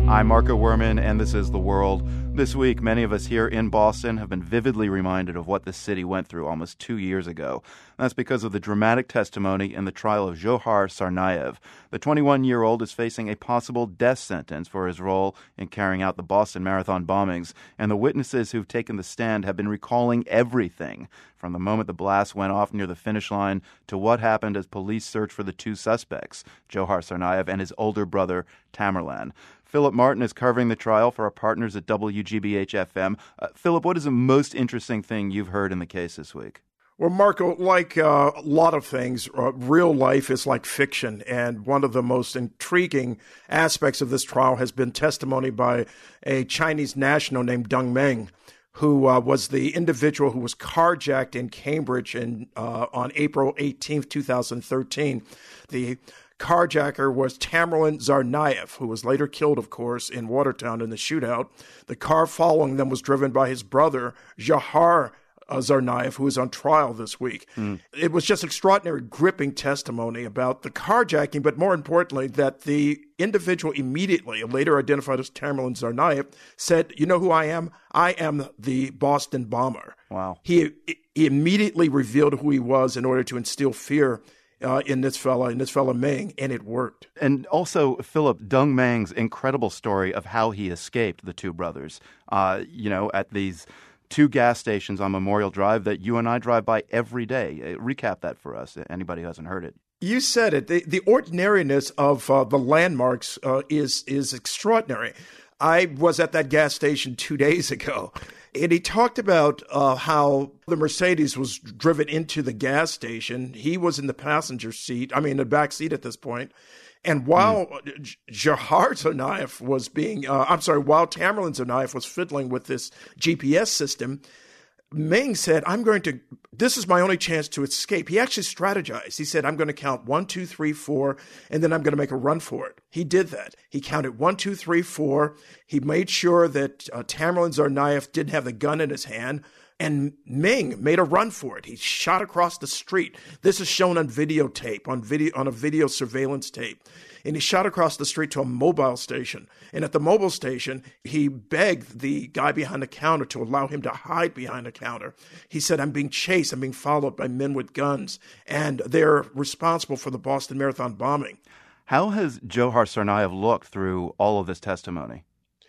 I'm Marco Werman, and this is The World. This week, many of us here in Boston have been vividly reminded of what the city went through almost 2 years ago. That's because of the dramatic testimony in the trial of Dzhokhar Tsarnaev. The 21-year-old is facing a possible death sentence for his role in carrying out the Boston Marathon bombings, and the witnesses who've taken the stand have been recalling everything, from the moment the blast went off near the finish line to what happened as police searched for the two suspects, Dzhokhar Tsarnaev and his older brother, Tamerlan. Philip Martin is covering the trial for our partners at WGBH-FM. Philip, what is the most interesting thing you've heard in the case this week? Well, Marco, like a lot of things, real life is like fiction. And one of the most intriguing aspects of this trial has been testimony by a Chinese national named Deng Meng, who was the individual who was carjacked in Cambridge on April 18th, 2013. The carjacker was Tamerlan Tsarnaev, who was later killed, of course, in Watertown in the shootout. The car following them was driven by his brother, Dzhokhar Tsarnaev, who is on trial this week. It was just extraordinary, gripping testimony about the carjacking, but more importantly, that the individual immediately, later identified as Tamerlan Tsarnaev, said, "You know who I am? I am the Boston bomber." Wow. He immediately revealed who he was in order to instill fear in this fella Meng, and it worked. And also, Philip, Deng Meng's incredible story of how he escaped the two brothers, at these two gas stations on Memorial Drive that you and I drive by every day. Recap that for us, anybody who hasn't heard it. You said it. The ordinariness of the landmarks is extraordinary. I was at that gas station 2 days ago, and he talked about how the Mercedes was driven into the gas station. He was in the passenger seat, the back seat at this point. And while Dzhokhar Tsarnaev while Tamerlan Tsarnaev was fiddling with this GPS system, Meng said, this is my only chance to escape. He actually strategized. He said, I'm going to count 1, 2, 3, 4, and then I'm going to make a run for it. He did that. He counted 1, 2, 3, 4. He made sure that Tamerlan Tsarnaev didn't have the gun in his hand. And Meng made a run for it. He shot across the street. This is shown on videotape, on a video surveillance tape. And he shot across the street to a mobile station. And at the mobile station, he begged the guy behind the counter to allow him to hide behind the counter. He said, I'm being chased. I'm being followed by men with guns. And they're responsible for the Boston Marathon bombing. How has Dzhokhar Tsarnaev looked through all of this testimony?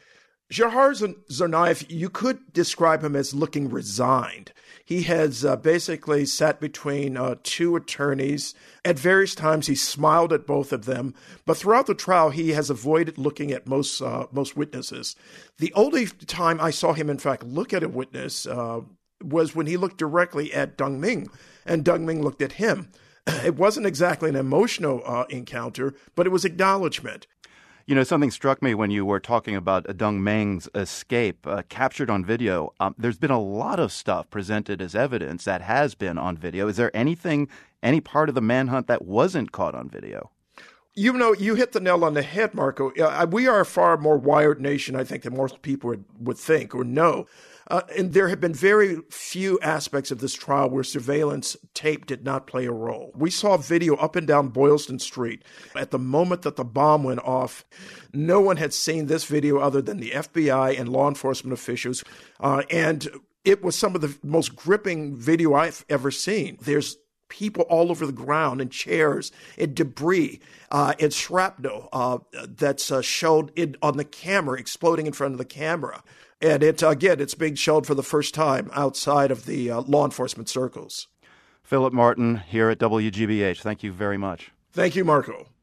Dzhokhar Tsarnaev, you could describe him as looking resigned. He has basically sat between two attorneys. At various times, he smiled at both of them. But throughout the trial, he has avoided looking at most witnesses. The only time I saw him, in fact, look at a witness was when he looked directly at Deng Meng, and Deng Meng looked at him. It wasn't exactly an emotional encounter, but it was acknowledgement. You know, something struck me when you were talking about Deng Meng's escape, captured on video. There's been a lot of stuff presented as evidence that has been on video. Is there any part of the manhunt that wasn't caught on video? You know, you hit the nail on the head, Marco. We are a far more wired nation, I think, than most people would think or know. And there have been very few aspects of this trial where surveillance tape did not play a role. We saw video up and down Boylston Street at the moment that the bomb went off. No one had seen this video other than the FBI and law enforcement officials. And it was some of the most gripping video I've ever seen. There's people all over the ground and chairs and debris and shrapnel that's showed on the camera, exploding in front of the camera. And it's being shown for the first time outside of the law enforcement circles. Philip Martin here at WGBH. Thank you very much. Thank you, Marco.